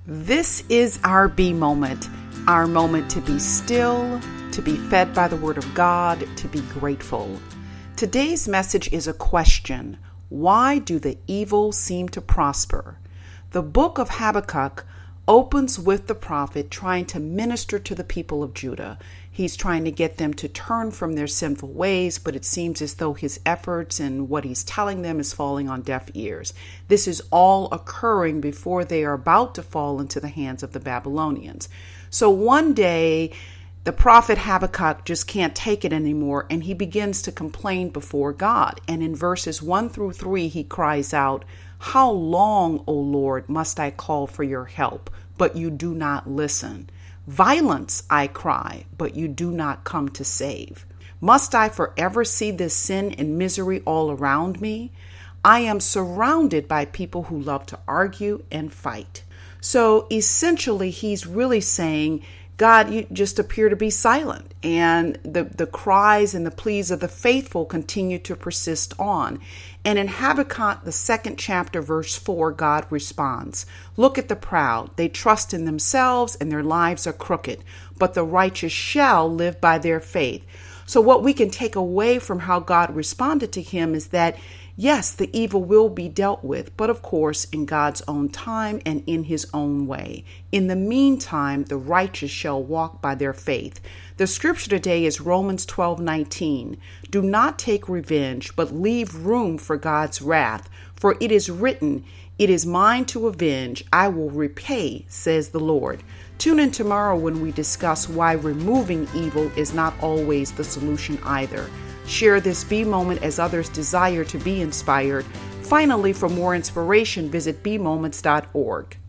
This is our B moment, our moment to be still, to be fed by the Word of God, to be grateful. Today's message is a question. Why do the evil seem to prosper? The book of Habakkuk opens with the prophet trying to minister to the people of Judah. He's trying to get them to turn from their sinful ways, but it seems as though his efforts and what he's telling them is falling on deaf ears. This is all occurring before they are about to fall into the hands of the Babylonians. So one day, the prophet Habakkuk just can't take it anymore, and he begins to complain before God. And in verses 1-3, he cries out, "How long, O Lord, must I call for your help, but you do not listen? Violence, I cry, but you do not come to save. Must I forever see this sin and misery all around me? I am surrounded by people who love to argue and fight." So essentially, he's really saying, God, you just appear to be silent, and the cries and the pleas of the faithful continue to persist on. And in Habakkuk, the 2nd chapter, verse 4, God responds, "Look at the proud. They trust in themselves and their lives are crooked, but the righteous shall live by their faith." So what we can take away from how God responded to him is that, yes, the evil will be dealt with, but of course in God's own time and in his own way. In the meantime, the righteous shall walk by their faith. The scripture today is Romans 12:19. "Do not take revenge, but leave room for God's wrath. For it is written, 'It is mine to avenge, I will repay, says the Lord.'" Tune in tomorrow when we discuss why removing evil is not always the solution either. Share this B moment as others desire to be inspired. Finally, for more inspiration, visit bmoments.org.